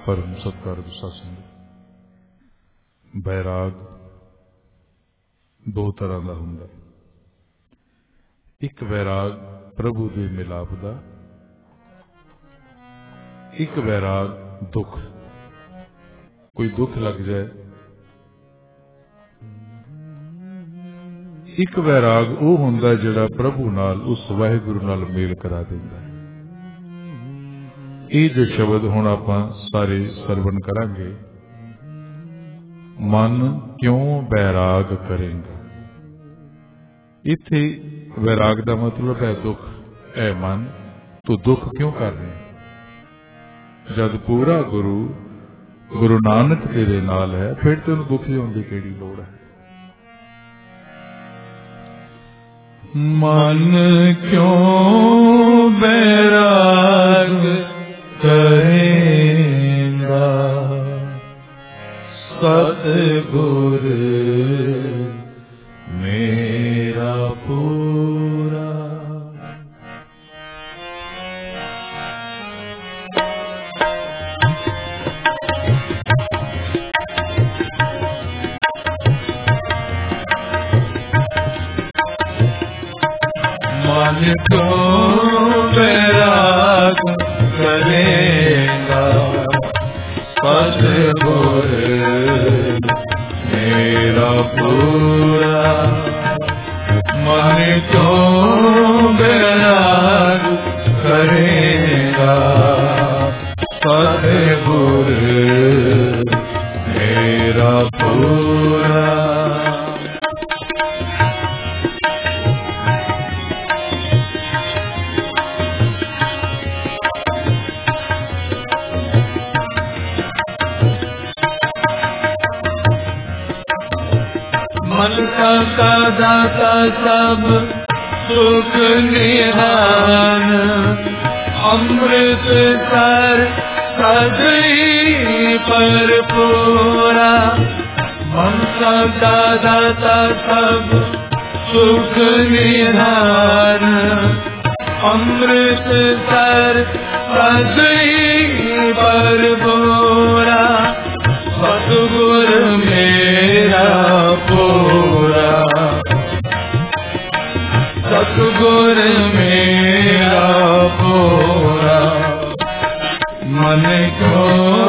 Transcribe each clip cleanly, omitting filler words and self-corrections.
परम सत्कार सत्संग। बैराग दो तरह का हुंदा। एक बैराग प्रभु दे मिलाप दा, एक बैराग दुख। कोई दुख लग जाए, एक बैराग वो हुंदा जिहड़ा प्रभु नाल उस वाहिगुरु नाल मेल करा दिंदा है। ये जो शब्द हुण आपां सारे सरवण करांगे, मन क्यों बैराग करेंगा। इत्थे बैराग का मतलब है दुख। ऐ मन तू दुख क्यों कर रहे हैं, जब पूरा गुरु नानक तेरे नाल है, फिर तेन दुखी होने की केड़ी लोड़ है। मन क्यों बैराग करेगा, सतगुर मेरा पूरा। मन क्यों बैराग करेगा, सतगुर मेरा पूरा। मन क्यों बैराग करेगा, सतगुर मेरा पूरा। मन का दाता सब सुख निधान, अमृत सर सदई पर पूरा। मन का दाता सब सुख निधान, अमृत सर सदई पर पूरा। सतगुर मेरा पूरा, सतगुर मेरा पूरा। मन को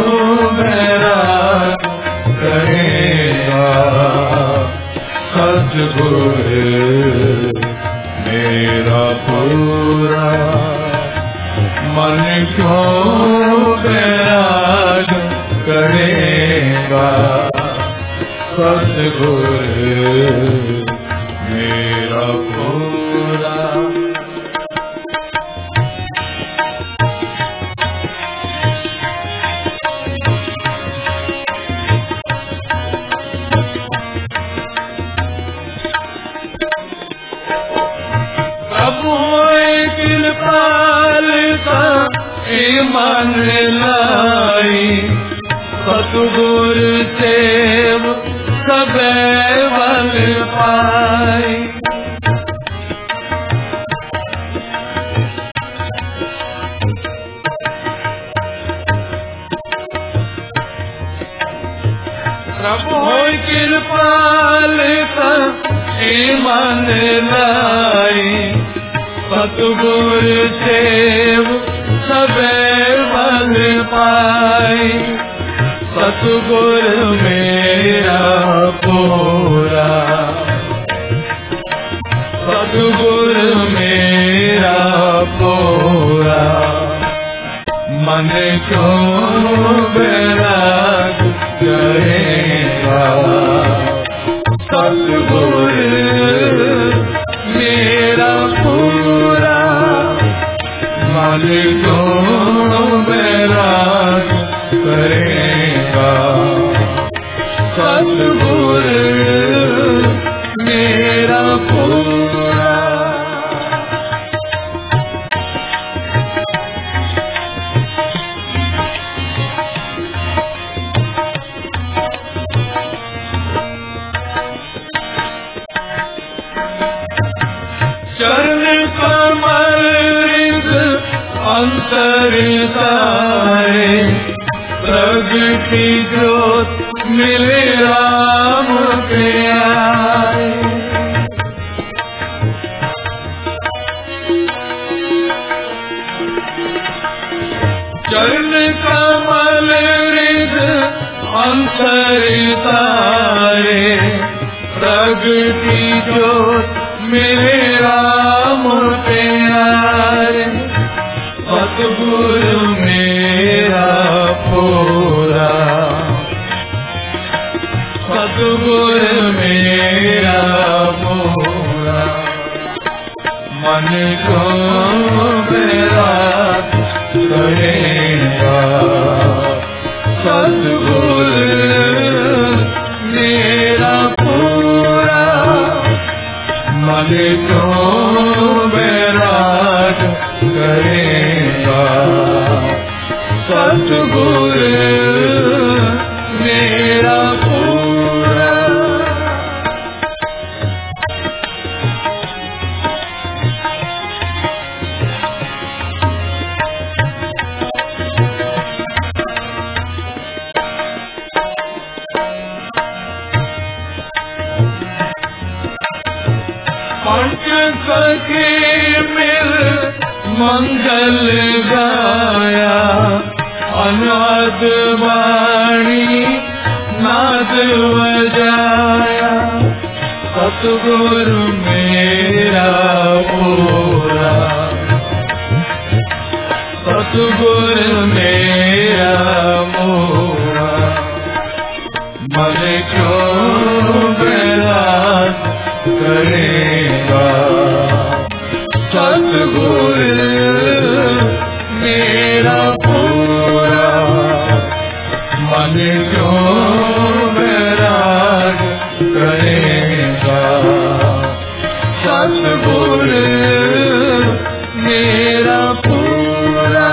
बैराग करेगा, सतगुर मेरा पूरा। मन को बैराग करेगा, सतगुर मेरा पूरा। प्रभु कृपाल का मन लाई, सतगुर सेव सदैव पाई। प्रभु कृपाल का मन लाई, सतगुर सेव सदैव पाई। सतगुर मेरा पूरा, सतगुर मेरा पूरा। मन क्यों बैराग करेगा, सतगुर मेरा पूरा। मन क्यों बैराग करेगा, सतगुर मेरा पूरा। चरण कमल अंतर सारे की जोत मिले राम प्यारे। चरण कमल हृद अंतर तारे, प्रगति जोत मिले राम प्यारे। सतगुरु मेरा पूरा, सतगुरु मेरा पूरा, मन को मेरा करेगा। सतगुरु मेरा पूरा, मन को मेरा करेगा। सतगुरु मेरा पूरा। पंच सखी मिल मंगल गाया, अनाद वाणी नाद बजाया। सतगुरु मेरा पूरा, सतगुरु मेरा पूरा, मन को मेरा करेगा। सतगुरु मेरा पूरा, मन को मेरा करेगा। सतगुरु मेरा पूरा।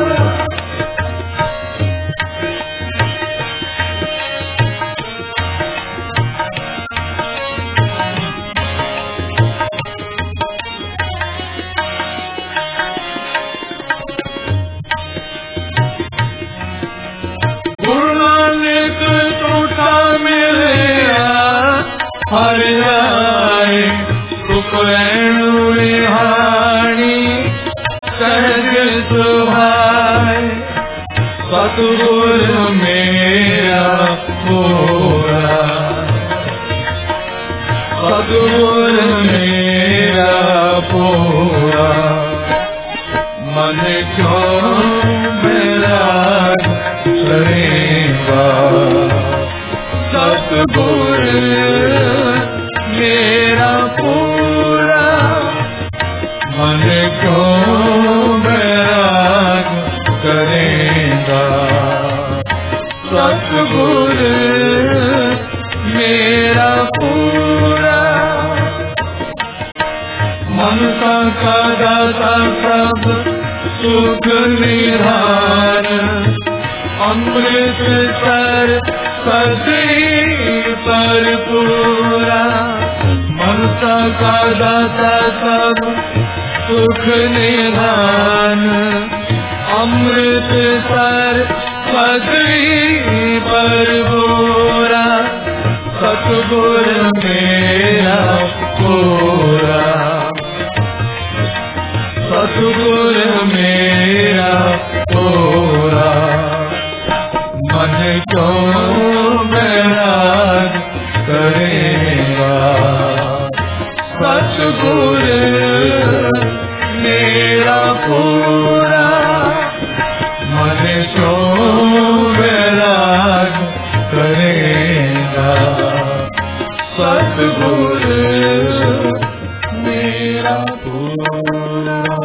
हरियाय सुखैनु विहारी सहज सुभाय। सतगुरु मेरा पूरा, सतगुरु मेरा पूरा, मन को मेरा करेगा। सतगुरु मेरा पूरा, मन को मेरा करेगा। सतगुरु मेरा पूरा, मन का दाता सब सुख निधान। अमृत सर सदी पर पूरा, ममता का दाता सब सुख निधान। अमृत सर सदी पर पूरा, सतगुरु मेरा पूरा, सतगुरु मेरा पूरा, मन को मेरा करेगा। सतगुरु मेरा पूरा, मन को मेरा करेगा। सतगुरु मेरा पूरा।